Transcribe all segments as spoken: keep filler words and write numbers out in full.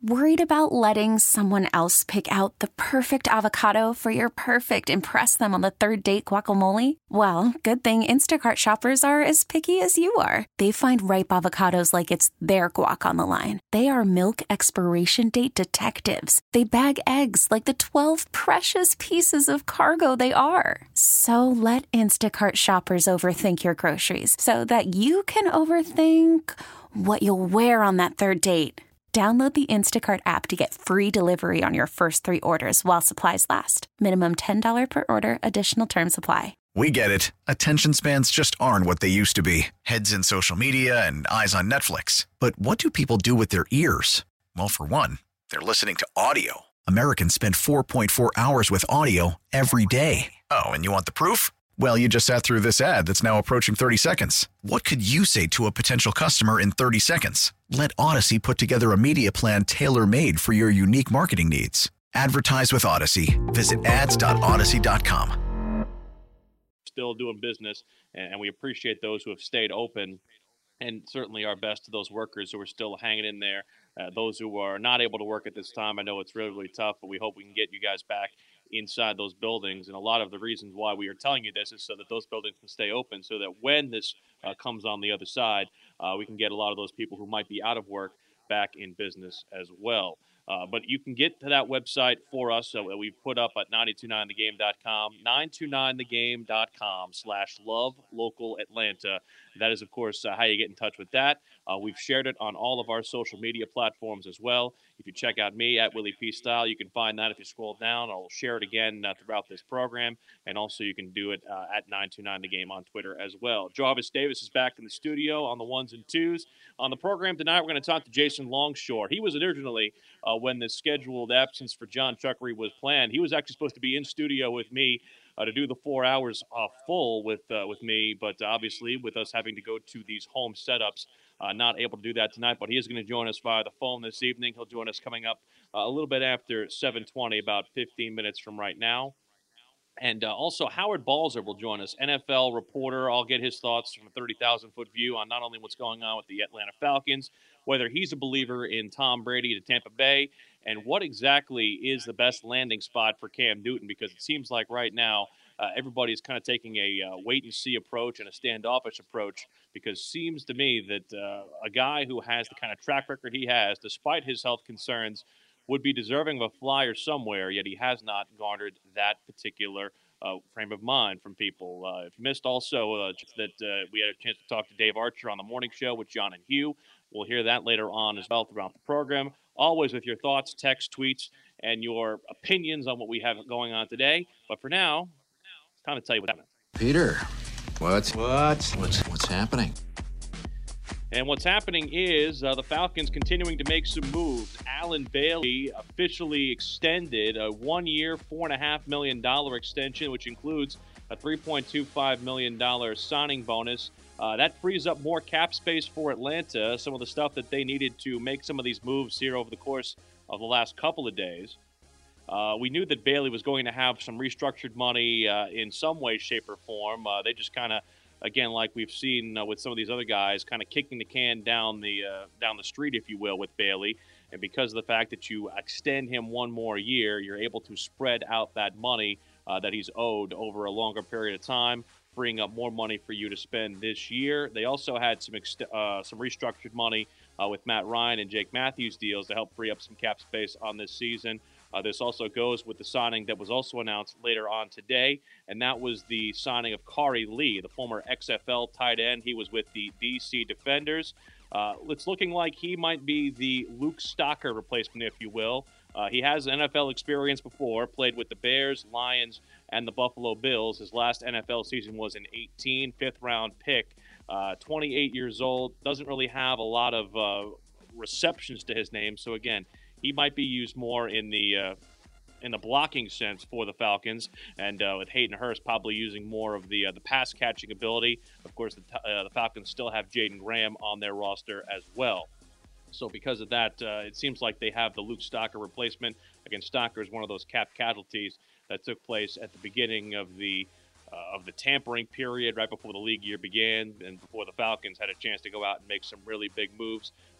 Worried about letting someone else pick out the perfect avocado for your perfect impress them on the third date guacamole? Well, good thing Instacart shoppers are as picky as you are. They find ripe avocados like it's their guac on the line. They are milk expiration date detectives. They bag eggs like the twelve precious pieces of cargo they are. So let Instacart shoppers overthink your groceries so that you can overthink what you'll wear on that third date. Download the Instacart app to get free delivery on your first three orders while supplies last. Minimum ten dollars per order. Additional terms apply. We get it. Attention spans just aren't what they used to be. Heads in social media and eyes on Netflix. But what do people do with their ears? Well, for one, they're listening to audio. Americans spend four point four hours with audio every day. Oh, and you want the proof? Well, you just sat through this ad that's now approaching thirty seconds. What could you say to a potential customer in thirty seconds? Let Odyssey put together a media plan tailor-made for your unique marketing needs. Advertise with Odyssey. Visit ads dot odyssey dot com. Still doing business, and we appreciate those who have stayed open, and certainly our best to those workers who are still hanging in there. Uh, those who are not able to work at this time, I know it's really, really tough, but we hope we can get you guys back inside those buildings. And a lot of the reasons why we are telling you this is so that those buildings can stay open, so that when this uh, comes on the other side, uh, we can get a lot of those people who might be out of work back in business as well. Uh, but you can get to that website for us. So we've put up at nine two nine the game dot com, nine two nine the game dot com slash love local Atlanta. That is, of course, uh, how you get in touch with that. Uh, we've shared it on all of our social media platforms as well. If you check out me at Willie P. Style, you can find that if you scroll down. I'll share it again uh, throughout this program. And also you can do it uh, at nine two nine the game on Twitter as well. Jarvis Davis is back in the studio on the ones and twos. On the program tonight, we're going to talk to Jason Longshore. He was originally, uh, when the scheduled absence for John Chuckery was planned, he was actually supposed to be in studio with me uh, to do the four hours uh, full with uh, with me. But obviously, with us having to go to these home setups, uh, not able to do that tonight. But he is going to join us via the phone this evening. He'll join us coming up uh, a little bit after seven twenty, about fifteen minutes from right now. And uh, also, Howard Balzer will join us, N F L reporter. I'll get his thoughts from a thirty thousand foot view on not only what's going on with the Atlanta Falcons, whether he's a believer in Tom Brady to Tampa Bay, and what exactly is the best landing spot for Cam Newton, because it seems like right now uh, everybody's kind of taking a uh, wait-and-see approach and a standoffish approach, because it seems to me that uh, a guy who has the kind of track record he has, despite his health concerns, would be deserving of a flyer somewhere, yet he has not garnered that particular uh, frame of mind from people. Uh, if you missed also uh, that uh, we had a chance to talk to Dave Archer on the morning show with John and Hugh. We'll hear that later on as well throughout the program. Always with your thoughts, text, tweets, and your opinions on what we have going on today. But for now, it's time to tell you what's happening. Peter, what's what? What's what's happening? And what's happening is uh, the Falcons continuing to make some moves. Allen Bailey officially extended a one-year, four point five million dollars extension, which includes a three point two five million dollars signing bonus. Uh, that frees up more cap space for Atlanta, some of the stuff that they needed to make some of these moves here over the course of the last couple of days. Uh, we knew that Bailey was going to have some restructured money uh, in some way, shape, or form. Uh, they just kind of, again, like we've seen uh, with some of these other guys, kind of kicking the can down the uh, down the street, if you will, with Bailey. And because of the fact that you extend him one more year, you're able to spread out that money uh, that he's owed over a longer period of time, freeing up more money for you to spend this year. They also had some ex- uh, some restructured money uh, with Matt Ryan and Jake Matthews deals to help free up some cap space on this season. Uh, this also goes with the signing that was also announced later on today, and that was the signing of Kari Lee, the former X F L tight end. He was with the D C Defenders. Uh, it's looking like he might be the Luke Stocker replacement, if you will. Uh, he has N F L experience before, played with the Bears, Lions, and the Buffalo Bills. His last N F L season was in eighteen, fifth-round pick, uh, twenty-eight years old, doesn't really have a lot of uh, receptions to his name. So, again, he might be used more in the uh, in the blocking sense for the Falcons, and uh, with Hayden Hurst probably using more of the uh, the pass catching ability. Of course, the, uh, the Falcons still have Jaden Graham on their roster as well. So because of that, uh, it seems like they have the Luke Stocker replacement. Again, Stocker is one of those cap casualties that took place at the beginning of the uh, of the tampering period, right before the league year began, and before the Falcons had a chance to go out and make some really big moves.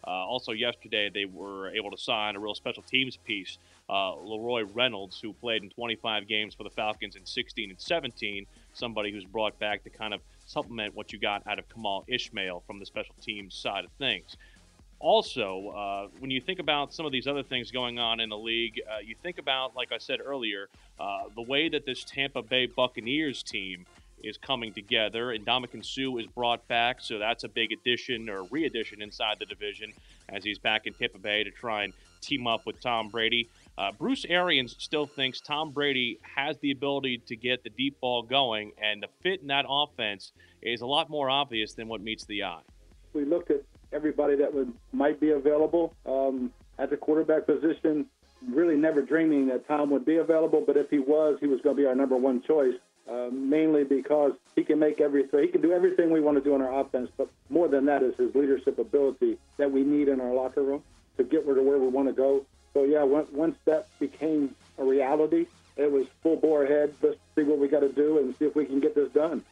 Uh, also, yesterday they were able to sign a real special teams piece, uh, Leroy Reynolds, who played in twenty-five games for the Falcons in sixteen and seventeen, somebody who's brought back to kind of supplement what you got out of Kamal Ishmael from the special teams side of things. Also, uh, when you think about some of these other things going on in the league, uh, you think about, like I said earlier, uh, the way that this Tampa Bay Buccaneers team is coming together. And Ndamukong Suh is brought back, so that's a big addition or re-addition inside the division as he's back in Tampa Bay to try and team up with Tom Brady. Uh, Bruce Arians still thinks Tom Brady has the ability to get the deep ball going, and the fit in that offense is a lot more obvious than what meets the eye. We looked at everybody that would might be available um, at the quarterback position, really never dreaming that Tom would be available, but if he was, he was going to be our number one choice, uh, mainly because he can make everything, he can do everything we want to do in our offense, but more than that is his leadership ability that we need in our locker room to get where to where we want to go. So, yeah, once that became a reality, it was full bore ahead. Let's see what we got to do and see if we can get this done.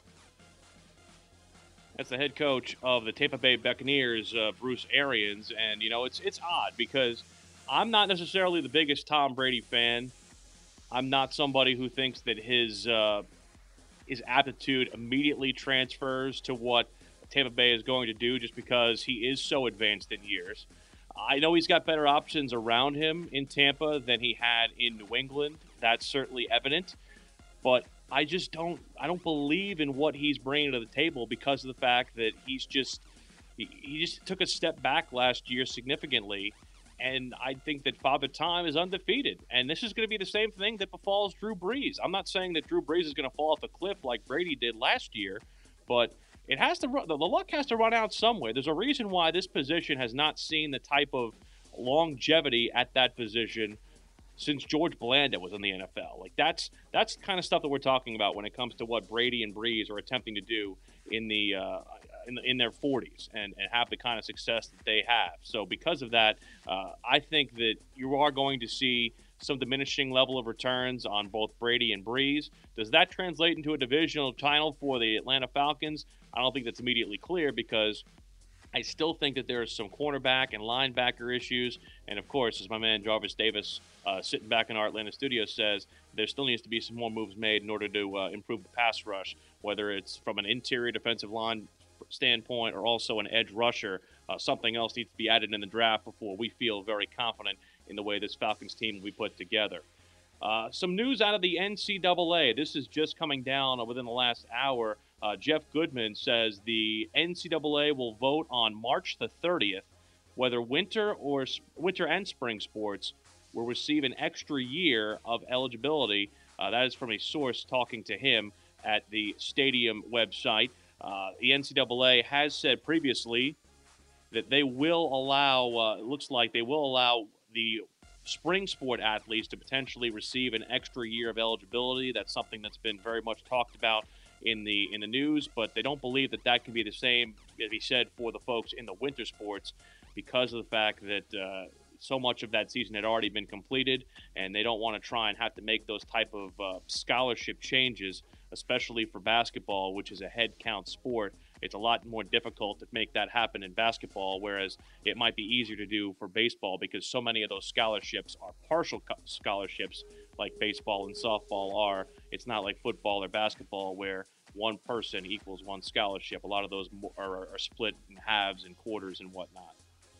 That's the head coach of the Tampa Bay Buccaneers, uh, Bruce Arians. And, you know, it's it's odd because I'm not necessarily the biggest Tom Brady fan. I'm not somebody who thinks that his uh, his aptitude immediately transfers to what Tampa Bay is going to do just because he is so advanced in years. I know he's got better options around him in Tampa than he had in New England. That's certainly evident. But I just don't I don't believe in what he's bringing to the table because of the fact that he's just he, he just took a step back last year significantly, and I think that Father Time is undefeated, and this is going to be the same thing that befalls Drew Brees. I'm not saying that Drew Brees is going to fall off the cliff like Brady did last year, but it has to run, the luck has to run out somewhere. There's a reason why this position has not seen the type of longevity at that position since George Blanda was in the N F L. Like that's that's the kind of stuff that we're talking about when it comes to what Brady and Brees are attempting to do in the uh, in, the, in their forties and, and have the kind of success that they have. So because of that, uh, I think that you are going to see some diminishing level of returns on both Brady and Brees. Does that translate into a divisional title for the Atlanta Falcons? I don't think that's immediately clear because I still think that there are some cornerback and linebacker issues. And, of course, as my man Jarvis Davis uh, sitting back in our Atlanta studio says, there still needs to be some more moves made in order to uh, improve the pass rush, whether it's from an interior defensive line standpoint or also an edge rusher. Uh, something else needs to be added in the draft before we feel very confident in the way this Falcons team will be put together. Uh, some news out of the N C double A. This is just coming down within the last hour. Uh, Jeff Goodman says the N C double A will vote on March the thirtieth whether winter or winter and spring sports will receive an extra year of eligibility. Uh, that is from a source talking to him at the stadium website. Uh, the N C double A has said previously that they will allow, uh, it looks like they will allow the spring sport athletes to potentially receive an extra year of eligibility. That's something that's been very much talked about in the in the news, but they don't believe that that can be the same, as he said, for the folks in the winter sports because of the fact that uh, so much of that season had already been completed, and they don't want to try and have to make those type of uh, scholarship changes, especially for basketball, which is a head count sport. It's a lot more difficult to make that happen in basketball, whereas it might be easier to do for baseball because so many of those scholarships are partial scholarships like baseball and softball are. It's not like football or basketball where one person equals one scholarship. A lot of those are, are split in halves and quarters and whatnot.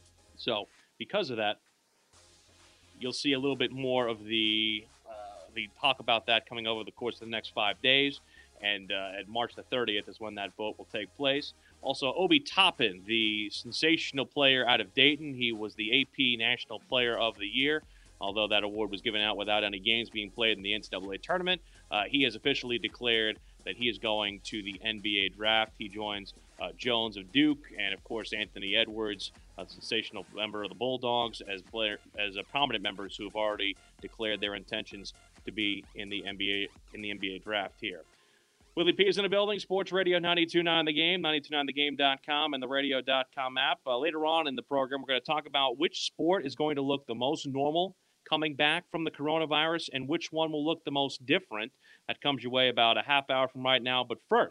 So because of that, you'll see a little bit more of the, uh, the talk about that coming over the course of the next five days. And uh, at March the thirtieth is when that vote will take place. Also, Obi Toppin, the sensational player out of Dayton. He was the A P National Player of the Year, although that award was given out without any games being played in the N C double A tournament. Uh, he has officially declared that he is going to the N B A draft. He joins uh, Jones of Duke and, of course, Anthony Edwards, a sensational member of the Bulldogs, as player, as a prominent members who have already declared their intentions to be in the N B A in the N B A draft here. Willie P is in the building. Sports Radio ninety-two point nine The Game, ninety-two point nine the game dot com, and the radio dot com app. Uh, later on in the program, we're going to talk about which sport is going to look the most normal coming back from the coronavirus and which one will look the most different. That comes your way about a half hour from right now. But first,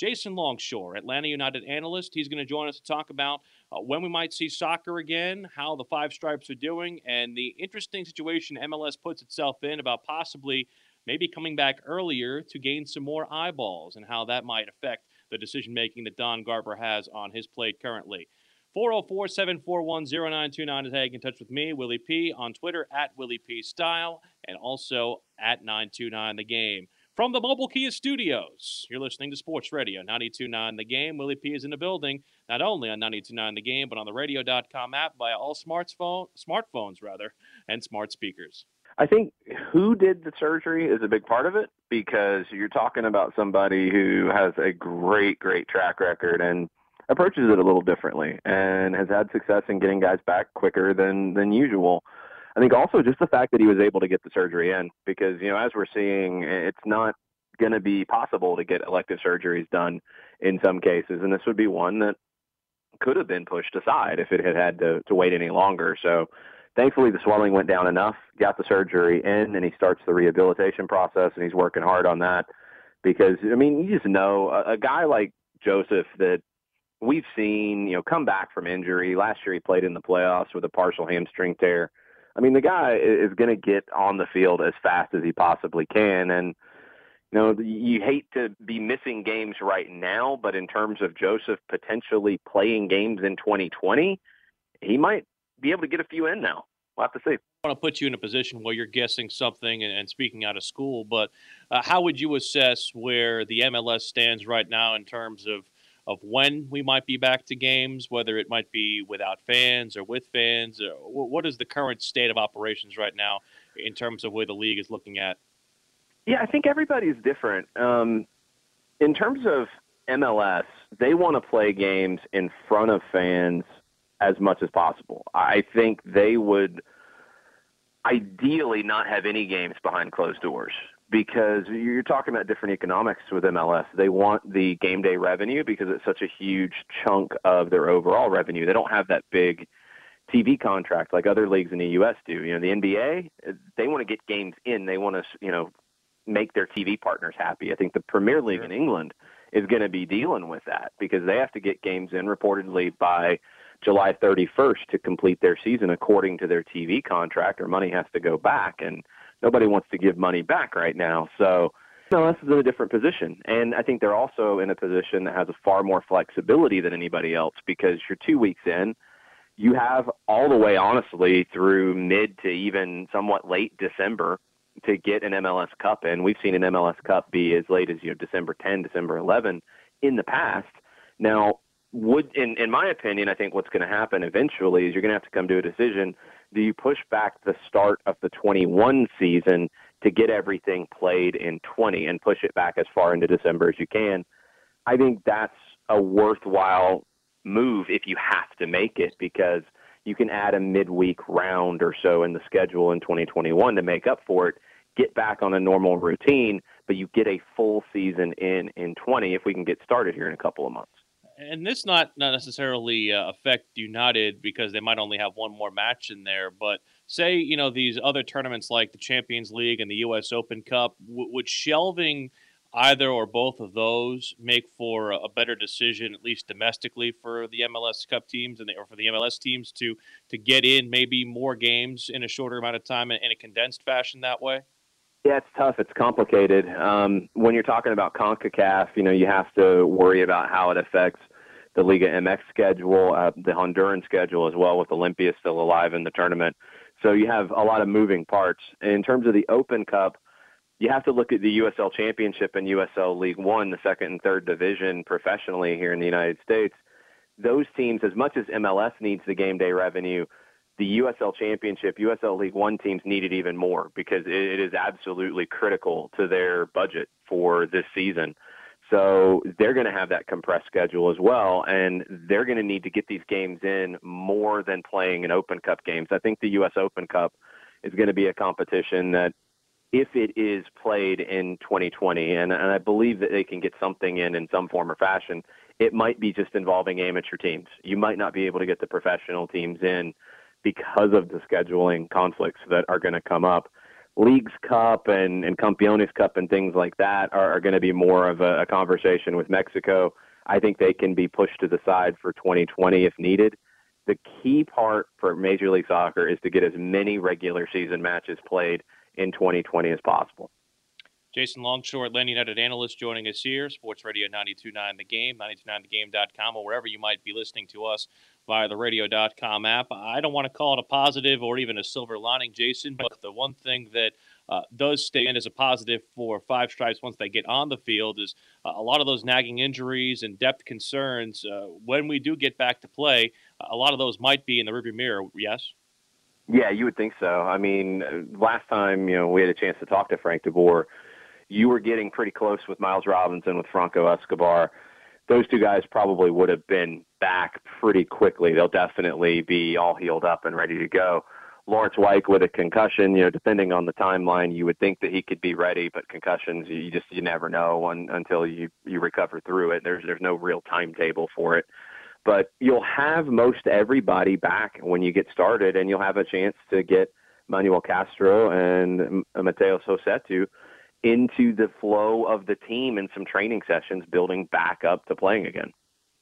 Jason Longshore, Atlanta United analyst. He's going to join us to talk about uh, when we might see soccer again, how the Five Stripes are doing, and the interesting situation M L S puts itself in about possibly maybe coming back earlier to gain some more eyeballs and how that might affect the decision-making that Don Garber has on his plate currently. four oh four, seven four one, oh nine two nine is how you can get in touch with me, Willie P, on Twitter, at Willie P Style, and also at nine two nine The Game. From the Mobile Kia Studios, you're listening to Sports Radio ninety-two point nine The Game. Willie P is in the building, not only on ninety-two point nine The Game, but on the radio dot com app via all smartphone, smartphones rather, and smart speakers. I think who did the surgery is a big part of it, because you're talking about somebody who has a great, great track record and approaches it a little differently and has had success in getting guys back quicker than, than usual. I think also just the fact that he was able to get the surgery in, because, you know, as we're seeing, it's not going to be possible to get elective surgeries done in some cases. And this would be one that could have been pushed aside if it had had to, to wait any longer. So thankfully the swelling went down enough, got the surgery in, and he starts the rehabilitation process, and he's working hard on that because, I mean, you just know a, a guy like Joseph that we've seen, you know, come back from injury. Last year he played in the playoffs with a partial hamstring tear. I mean, the guy is going to get on the field as fast as he possibly can. And, you know, you hate to be missing games right now, but in terms of Joseph potentially playing games in twenty twenty, he might be able to get a few in now. We'll have to see. I want to put you in a position where you're guessing something and, and speaking out of school, but uh, how would you assess where the M L S stands right now in terms of of when we might be back to games, whether it might be without fans or with fans? Or what is the current state of operations right now in terms of where the league is looking at? Yeah, I think everybody's different. Um, in terms of M L S, they want to play games in front of fans as much as possible. I think they would ideally not have any games behind closed doors, because you're talking about different economics with M L S. They want the game day revenue because it's such a huge chunk of their overall revenue. They don't have that big T V contract like other leagues in the U S do. You know, the N B A, they want to get games in. They want to, you know, make their T V partners happy. I think the Premier League sure. in England is going to be dealing with that because they have to get games in reportedly by July thirty-first to complete their season according to their T V contract, or money has to go back, and nobody wants to give money back right now. So M L S is in a different position, and I think they're also in a position that has a far more flexibility than anybody else, because you're two weeks in. You have all the way, honestly, through mid to even somewhat late December to get an M L S Cup in. We've seen an M L S Cup be as late as, you know, December tenth, December eleventh in the past. Now, would in, in my opinion, I think what's going to happen eventually is you're going to have to come to a decision. Do you push back the start of the twenty-one season to get everything played in twenty and push it back as far into December as you can? I think that's a worthwhile move if you have to make it, because you can add a midweek round or so in the schedule in twenty twenty-one to make up for it, get back on a normal routine, but you get a full season in in twenty if we can get started here in a couple of months. And this not not necessarily uh, affect United because they might only have one more match in there, but say, you know, these other tournaments like the Champions League and the U S Open Cup, w- would shelving either or both of those make for a better decision, at least domestically, for the M L S Cup teams and the, or for the M L S teams to to get in maybe more games in a shorter amount of time in, in a condensed fashion that way? Yeah, it's tough. It's complicated. Um, when you're talking about CONCACAF, you know, you have to worry about how it affects the Liga M X schedule, uh, the Honduran schedule as well, with Olympia still alive in the tournament. So you have a lot of moving parts. In terms of the Open Cup, you have to look at the U S L Championship and U S L League One, the second and third division professionally here in the United States. Those teams, as much as M L S needs the game day revenue, the U S L Championship, U S L League One teams need it even more because it is absolutely critical to their budget for this season. So they're going to have that compressed schedule as well, and they're going to need to get these games in more than playing in Open Cup games. I think the U S Open Cup is going to be a competition that, if it is played in twenty twenty, and, and I believe that they can get something in in some form or fashion, it might be just involving amateur teams. You might not be able to get the professional teams in because of the scheduling conflicts that are going to come up. Leagues Cup and, and Campeones Cup and things like that are, are going to be more of a, a conversation with Mexico. I think they can be pushed to the side for twenty twenty if needed. The key part for Major League Soccer is to get as many regular season matches played in twenty twenty as possible. Jason Longshore, Atlanta United analyst, joining us here. Sports Radio ninety-two point nine The Game, ninety-two point nine the game dot com, or wherever you might be listening to us via the radio dot com app. I don't want to call it a positive or even a silver lining, Jason, but the one thing that uh, does stand as a positive for Five Stripes once they get on the field is uh, a lot of those nagging injuries and depth concerns. Uh, when we do get back to play, a lot of those might be in the rearview mirror, yes? Yeah, you would think so. I mean, last time, you know, we had a chance to talk to Frank DeBoer, you were getting pretty close with Miles Robinson, with Franco Escobar. Those two guys probably would have been back pretty quickly. They'll definitely be all healed up and ready to go. Lawrence Weick with a concussion, you know, depending on the timeline, you would think that he could be ready, but concussions, you just you never know un, until you, you recover through it. There's there's no real timetable for it. But you'll have most everybody back when you get started, and you'll have a chance to get Manuel Castro and Mateo Sosetu into the flow of the team and some training sessions building back up to playing again.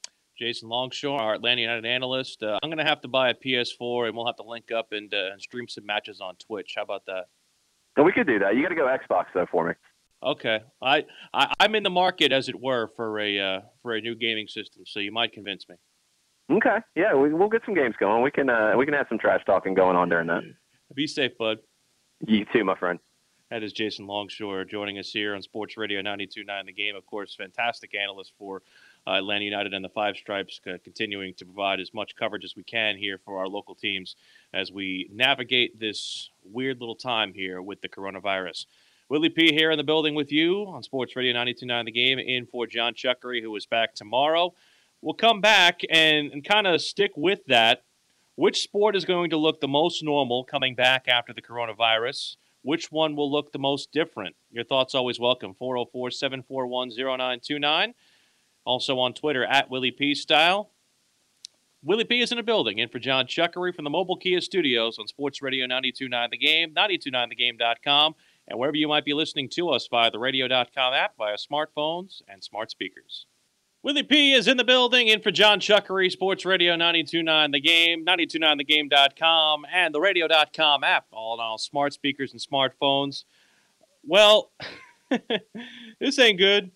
Jason Longshore, our Atlanta United analyst. Uh, I'm going to have to buy a P S four, and we'll have to link up and, uh, and stream some matches on Twitch. How about that? And we could do that. You got to go Xbox, though, for me. Okay. I, I, I'm in the market, as it were, for a uh, for a new gaming system, so you might convince me. Okay. Yeah, we, we'll get some games going. We can uh, we can have some trash talking going on during that. Be safe, bud. You too, my friend. That is Jason Longshore joining us here on Sports Radio ninety-two point nine The Game. Of course, fantastic analyst for uh, Atlanta United and the Five Stripes, uh, continuing to provide as much coverage as we can here for our local teams as we navigate this weird little time here with the coronavirus. Willie P. here in the building with you on Sports Radio ninety-two point nine The Game, in for John Chuckery, who is back tomorrow. We'll come back and, and kind of stick with that. Which sport is going to look the most normal coming back after the coronavirus? Which one will look the most different? Your thoughts always welcome. four oh four, seven four one, oh nine two nine. Also on Twitter, at Willie P. Style. Willie P. is in the building. In for John Chuckery from the Mobile Kia Studios on Sports Radio ninety-two point nine The Game, ninety-two point nine the game dot com, and wherever you might be listening to us via the radio dot com app, via smartphones and smart speakers. Willie P. is in the building, in for John Chuckery, Sports Radio ninety-two point nine The Game, ninety-two point nine the game dot com, and the radio dot com app, all on all smart speakers and smartphones. Well, this ain't good.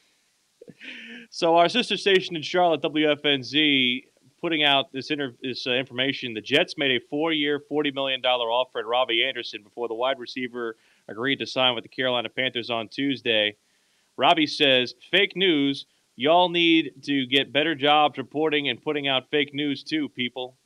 So our sister station in Charlotte, W F N Z, putting out this, inter- this uh, information. The Jets made a four-year, forty million dollars offer at Robbie Anderson before the wide receiver agreed to sign with the Carolina Panthers on Tuesday. Robbie says, fake news. Y'all need to get better jobs reporting and putting out fake news too, people.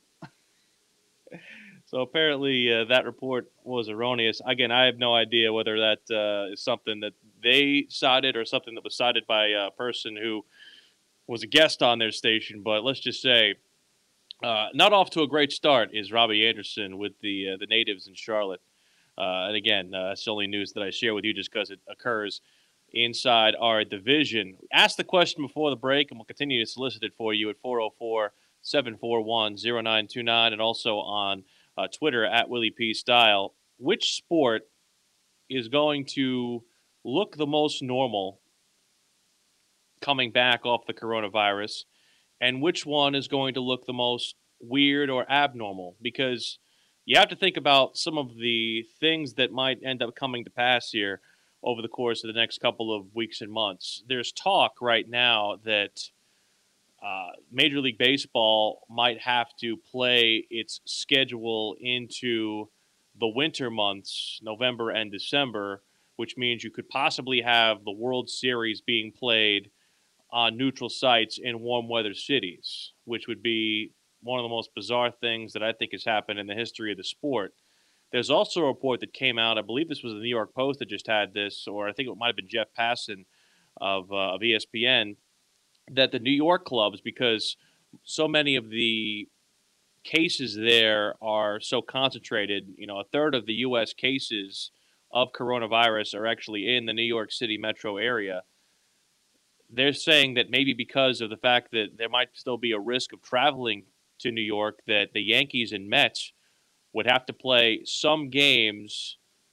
So apparently uh, that report was erroneous. Again, I have no idea whether that uh, is something that they cited or something that was cited by a person who was a guest on their station. But let's just say, uh, not off to a great start is Robbie Anderson with the uh, the natives in Charlotte. Uh, and again, uh, that's the only news that I share with you just because it occurs inside our division. Ask the question before the break, and we'll continue to solicit it for you at four oh four, seven four one, oh nine two nine, and also on uh, Twitter at Willie P. Style. Which sport is going to look the most normal coming back off the coronavirus, and which one is going to look the most weird or abnormal? Because you have to think about some of the things that might end up coming to pass here over the course of the next couple of weeks and months. There's talk right now that uh, Major League Baseball might have to play its schedule into the winter months, November and December, which means you could possibly have the World Series being played on neutral sites in warm weather cities, which would be one of the most bizarre things that I think has happened in the history of the sport. There's also a report that came out, I believe this was the New York Post that just had this, or I think it might have been Jeff Passan of, uh, of E S P N, that the New York clubs, because so many of the cases there are so concentrated, you know, a third of the U S cases of coronavirus are actually in the New York City metro area. They're saying that maybe because of the fact that there might still be a risk of traveling to New York, that the Yankees and Mets would have to play some games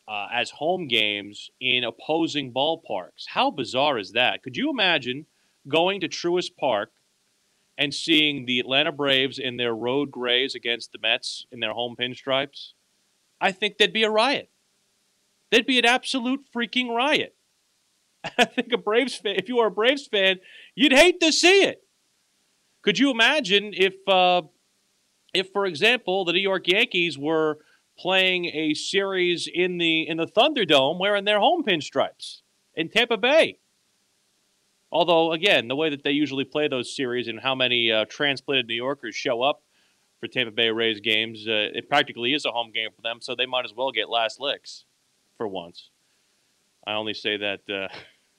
uh, as home games in opposing ballparks. How bizarre is that? Could you imagine going to Truist Park and seeing the Atlanta Braves in their road grays against the Mets in their home pinstripes? I think there'd be a riot. There'd be an absolute freaking riot. I think a Braves fan, if you are a Braves fan, you'd hate to see it. Could you imagine if, uh, if for example, the New York Yankees were playing a series in the in the Thunderdome wearing their home pinstripes in Tampa Bay? Although, again, the way that they usually play those series and how many uh, transplanted New Yorkers show up for Tampa Bay Rays games, uh, it practically is a home game for them, so they might as well get last licks for once. I only say that uh,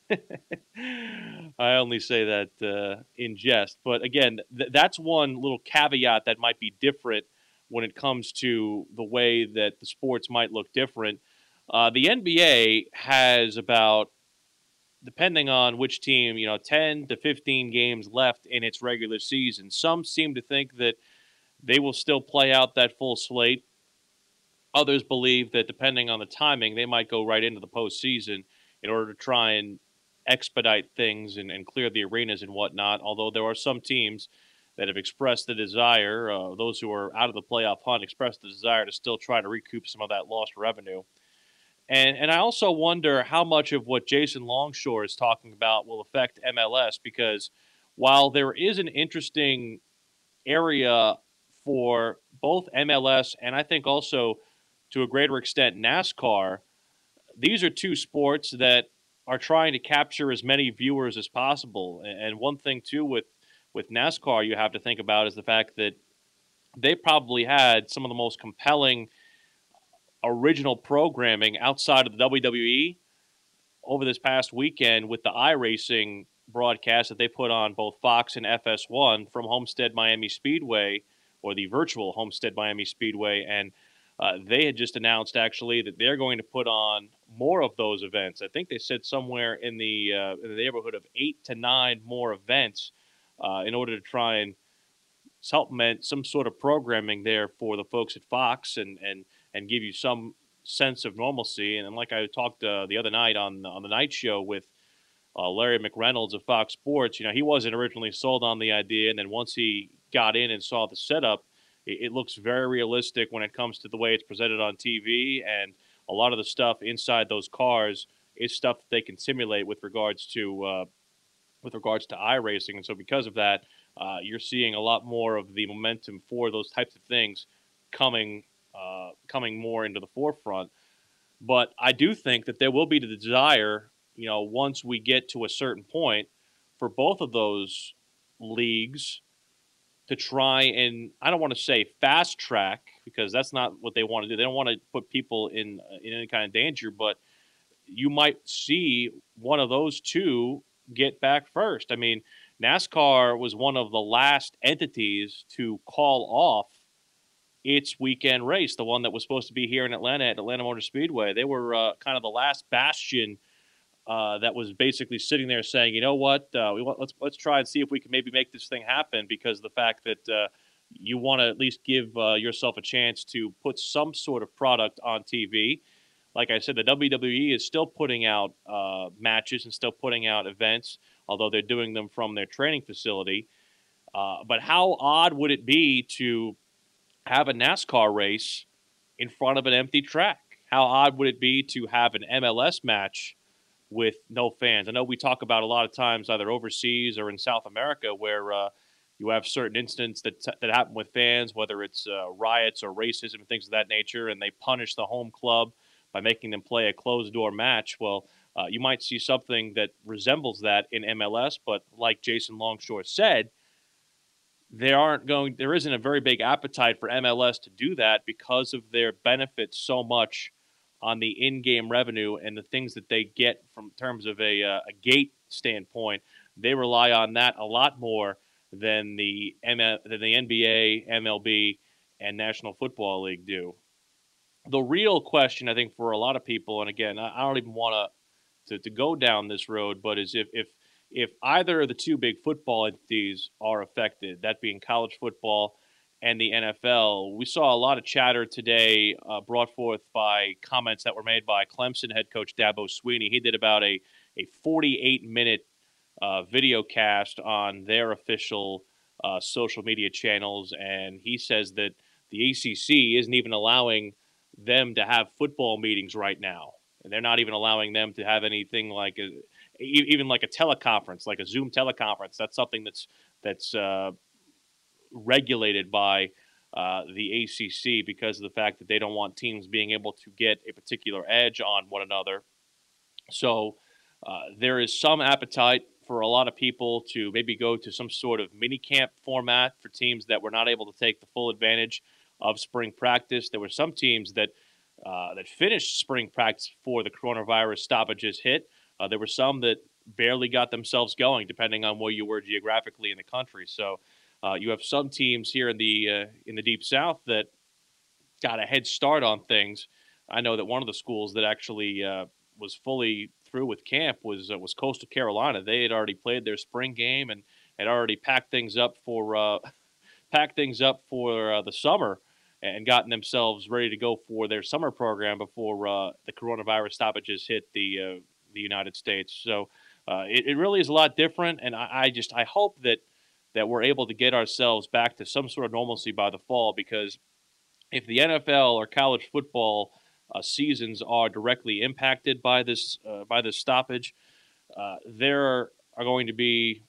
I only say that uh, in jest. But again, th- that's one little caveat that might be different when it comes to the way that the sports might look different. Uh, the N B A has about, depending on which team, you know, ten to fifteen games left in its regular season. Some seem to think that they will still play out that full slate. Others believe that depending on the timing, they might go right into the postseason in order to try and expedite things and, and clear the arenas and whatnot, although there are some teams that have expressed the desire, uh, those who are out of the playoff hunt expressed the desire to still try to recoup some of that lost revenue. And and I also wonder how much of what Jason Longshore is talking about will affect M L S, because while there is an interesting area for both M L S and I think also to a greater extent NASCAR, these are two sports that are trying to capture as many viewers as possible. And one thing too with with NASCAR you have to think about is the fact that they probably had some of the most compelling original programming outside of the W W E over this past weekend with the iRacing broadcast that they put on both Fox and F S one from Homestead Miami Speedway, or the virtual Homestead Miami Speedway. And uh, they had just announced actually that they're going to put on more of those events. I think they said somewhere in the, uh, in the neighborhood of eight to nine more events uh, in order to try and supplement some sort of programming there for the folks at Fox and, and, and give you some sense of normalcy. And like I talked uh, the other night on on the night show with uh, Larry McReynolds of Fox Sports, you know, he wasn't originally sold on the idea, and then once he got in and saw the setup, it, it looks very realistic when it comes to the way it's presented on T V, and a lot of the stuff inside those cars is stuff that they can simulate with regards to uh, with regards to iRacing. And so because of that, uh, you're seeing a lot more of the momentum for those types of things coming Uh, coming more into the forefront. But I do think that there will be the desire, you know, once we get to a certain point for both of those leagues to try and, I don't want to say fast track, because that's not what they want to do. They don't want to put people in, in any kind of danger, but you might see one of those two get back first. I mean, NASCAR was one of the last entities to call off its weekend race, the one that was supposed to be here in Atlanta at Atlanta Motor Speedway. They were uh, kind of the last bastion uh, that was basically sitting there saying, you know what, uh, we want, let's let's try and see if we can maybe make this thing happen, because the fact that uh, you want to at least give uh, yourself a chance to put some sort of product on T V. Like I said, the W W E is still putting out uh, matches and still putting out events, although they're doing them from their training facility. Uh, but how odd would it be to have a NASCAR race in front of an empty track? How odd would it be to have an M L S match with no fans? I know we talk about a lot of times either overseas or in South America where uh, you have certain incidents that that happen with fans, whether it's uh, riots or racism and things of that nature, and they punish the home club by making them play a closed-door match. Well, uh, you might see something that resembles that in M L S, but like Jason Longshore said, there aren't going, there isn't a very big appetite for M L S to do that because of their benefits so much on the in-game revenue and the things that they get from terms of a, uh, a gate standpoint. They rely on that a lot more than the M L, than the N B A, M L B, and National Football League do. The real question, I think, for a lot of people, and again, I, I don't even want to to go down this road, but is if if If either of the two big football entities are affected, that being college football and the N F L. We saw a lot of chatter today uh, brought forth by comments that were made by Clemson head coach Dabo Swinney. He did about a, a forty-eight minute uh, video cast on their official uh, social media channels, and he says that the A C C isn't even allowing them to have football meetings right now. And they're not even allowing them to have anything like a, even like a teleconference, like a Zoom teleconference. That's something that's that's uh, regulated by uh, the A C C because of the fact that they don't want teams being able to get a particular edge on one another. So uh, there is some appetite for a lot of people to maybe go to some sort of mini camp format for teams that were not able to take the full advantage of spring practice. There were some teams that uh, that finished spring practice before the coronavirus stoppages hit. Uh, there were some that barely got themselves going, depending on where you were geographically in the country. So uh, you have some teams here in the uh, in the Deep South that got a head start on things. I know that one of the schools that actually uh, was fully through with camp was uh, was Coastal Carolina. They had already played their spring game and had already packed things up for uh, packed things up for uh, the summer and gotten themselves ready to go for their summer program before uh, the coronavirus stoppages hit the uh, the United States. So uh, it, it really is a lot different, and I, I just I hope that that we're able to get ourselves back to some sort of normalcy by the fall, because if the N F L or college football uh, seasons are directly impacted by this uh, by this stoppage, uh, there are going to be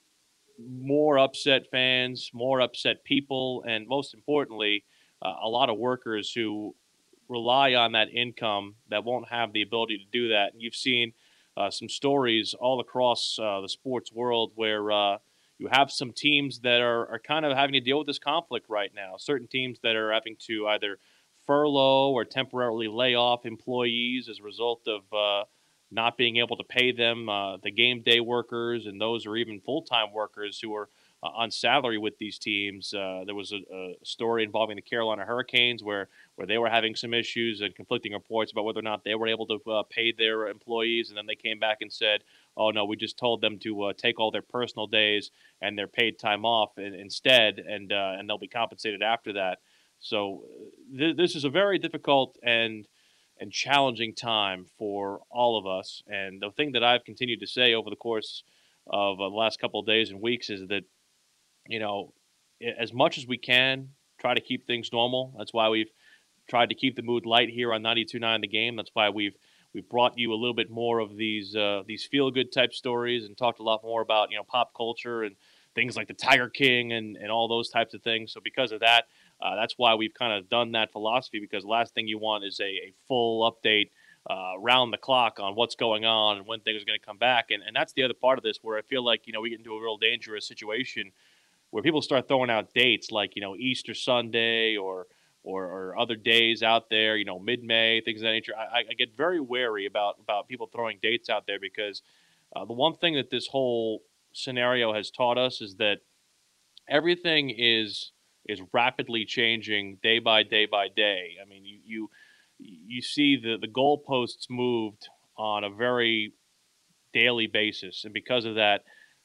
more upset fans, more upset people, and most importantly, uh, a lot of workers who rely on that income that won't have the ability to do that. And you've seen uh, some stories all across uh, the sports world where uh, you have some teams that are, are kind of having to deal with this conflict right now. Certain teams that are having to either furlough or temporarily lay off employees as a result of uh, not being able to pay them, uh, the game day workers, and those are even full-time workers who are uh, on salary with these teams. Uh, there was a, a story involving the Carolina Hurricanes where, where they were having some issues and conflicting reports about whether or not they were able to uh, pay their employees, and then they came back and said, oh, no, we just told them to uh, take all their personal days and their paid time off in, instead, and, uh, and they'll be compensated after that. So th- this is a very difficult and and challenging time for all of us. And the thing that I've continued to say over the course of uh, the last couple of days and weeks is that, you know, as much as we can, try to keep things normal. That's why we've tried to keep the mood light here on ninety-two point nine The Game. That's why we've we've brought you a little bit more of these uh, these feel-good type stories and talked a lot more about, you know, pop culture and things like the Tiger King and, and all those types of things. So because of that, Uh, that's why we've kind of done that philosophy, because the last thing you want is a, a full update uh, round the clock on what's going on and when things are going to come back. And, and that's the other part of this where I feel like, you know, we get into a real dangerous situation where people start throwing out dates like, you know, Easter Sunday or or, or other days out there, you know, mid-May, things of that nature. I, I get very wary about, about people throwing dates out there because uh, the one thing that this whole scenario has taught us is that everything is – is rapidly changing day by day by day. I mean, you you you see the, the goalposts moved on a very daily basis. And because of that,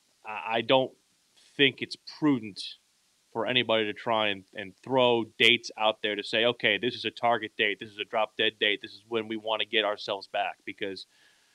I don't think it's prudent for anybody to try and, and throw dates out there to say, okay, this is a target date, this is a drop dead date, this is when we want to get ourselves back. Because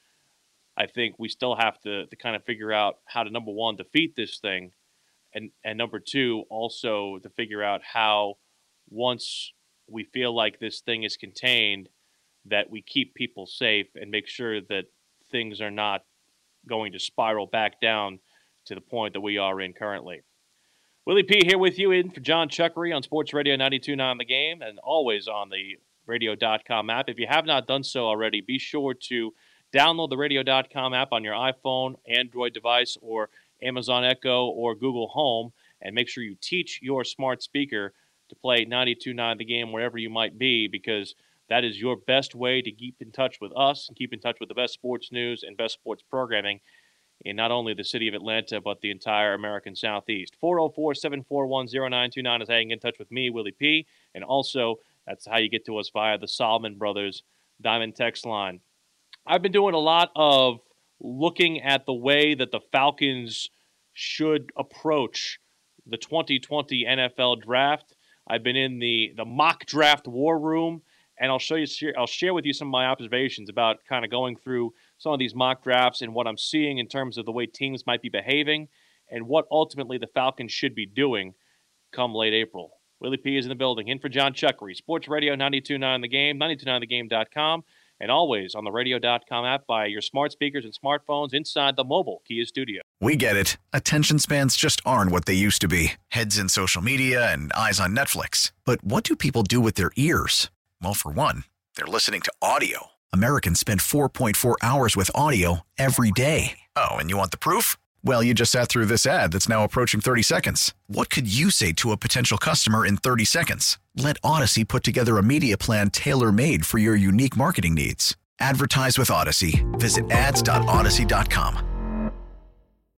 I think we still have to, to kind of figure out how to, number one, defeat this thing. And, and number two, also to figure out how, once we feel like this thing is contained, that we keep people safe and make sure that things are not going to spiral back down to the point that we are in currently. Willie P. here with you in for John Chuckery on Sports Radio ninety-two point nine The Game, and always on the radio dot com app. If you have not done so already, be sure to download the radio dot com app on your iPhone, Android device, or Amazon Echo or Google Home, and make sure you teach your smart speaker to play ninety-two point nine The Game wherever you might be, because that is your best way to keep in touch with us and keep in touch with the best sports news and best sports programming in not only the city of Atlanta, but the entire American Southeast. four oh four, seven four one, oh nine two nine is how you can get in touch with me, Willie P. And also, that's how you get to us via the Solomon Brothers Diamond Text line. I've been doing a lot of looking at the way that the Falcons should approach the twenty twenty N F L draft. I've been in the the mock draft war room, and I'll show you. I'll share with you some of my observations about kind of going through some of these mock drafts and what I'm seeing in terms of the way teams might be behaving and what ultimately the Falcons should be doing come late April. Willie P is in the building. In for John Chuckery. Sports Radio ninety-two point nine The Game, ninety-two point nine the game dot com, and always on the radio dot com app by your smart speakers and smartphones inside the mobile Kia studio. We get it. Attention spans just aren't what they used to be. Heads in social media and eyes on Netflix. But what do people do with their ears? Well, for one, they're listening to audio. Americans spend four point four hours with audio every day. Oh, and you want the proof? Well, you just sat through this ad that's now approaching thirty seconds. What could you say to a potential customer in thirty seconds? Let Odyssey put together a media plan tailor-made for your unique marketing needs. Advertise with Odyssey. Visit ads dot odyssey dot com.